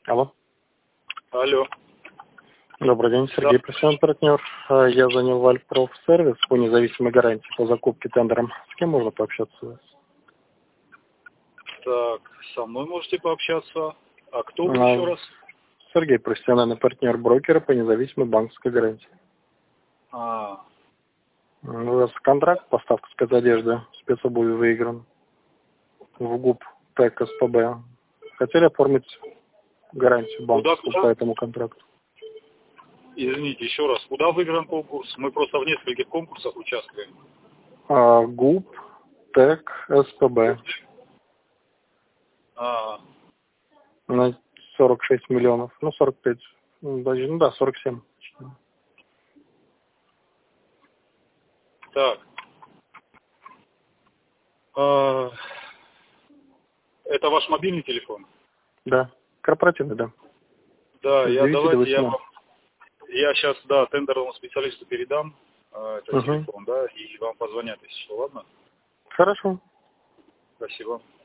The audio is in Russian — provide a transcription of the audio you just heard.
Алло. Алло. Добрый день, Сергей, профессиональный партнер. Я звонил в Альпрофсервис по независимой гарантии по закупке тендером. С кем можно пообщаться? Так, со мной можете пообщаться. А кто вы еще раз? Сергей, профессиональный партнер брокера по независимой банковской гарантии. У вас контракт поставка спецодежды спецобуви выигран в ГУП ТЭК СПБ. Хотели оформить гарантию банковскую по этому контракту? Извините, еще раз. Куда выигран конкурс? Мы просто в нескольких конкурсах участвуем. ГУП ТЭК СПБ. На 46 миллионов. 45. Даже, 47. Так. Это ваш мобильный телефон? Да. Корпоративный, да. Да, я сейчас, тендерному специалисту передам этот телефон, и вам позвонят, если что, ладно? Хорошо. Спасибо.